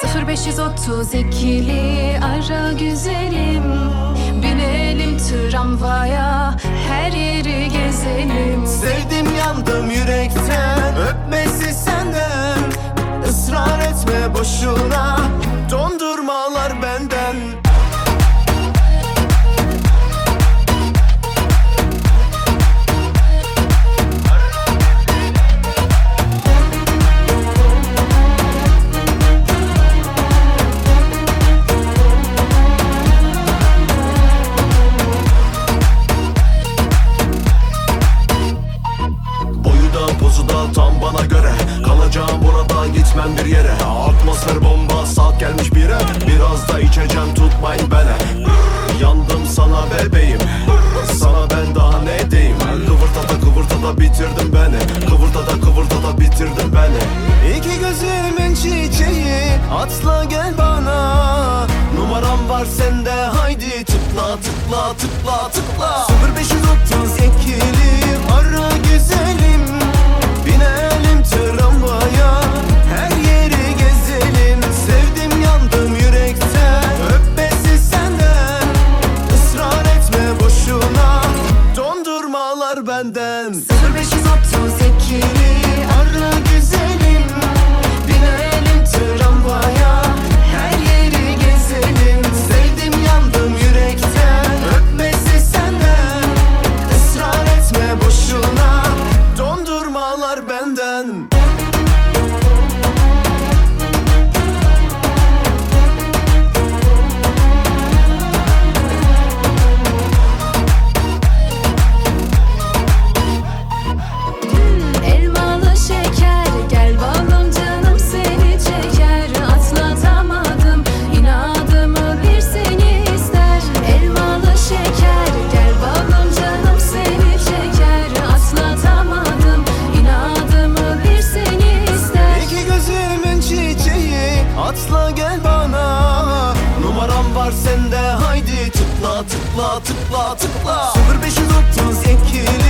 0532'li ara güzelim, binelim tramvaya, her yeri gezelim. Sevdim yandım yürekten, öpmesi senden. Israr etme boşuna, dondurmalar benden. Pozu da tam bana göre, kalacağım burada, gitmem bir yere. Atmosfer bomba, saat gelmiş bire. Biraz da içeceğim, tutmayın beni. Yandım sana bebeğim, sana ben daha ne diyeyim. Kıvırtada bitirdin beni, kıvırtada bitirdin beni. İki gözümün çiçeği, atla gel bana. Numaram var sende, haydi tıkla 0532'li ara güzelim, binelim tramvaya, her yeri gezelim. Sevdim yandım yürekten, öpmesi senden. Israr etme boşuna, dondurmalar benden. 0532'li ara güzelim, binelim tramvaya, her yeri gezelim. Sevdim yandım yürekten, öpmesi senden. Israr etme boşuna, dondurmalar benden. Elmalı şeker, gel balım canım seni çeker. Atlatamadım inadımı, bir seni ister. Elmalı şeker, gel balım canım seni çeker. Atlatamadım inadımı, bir seni ister. İki gözümün çiçeği, atla gel bana. Numaram var sende, haydi tıkla 0532'li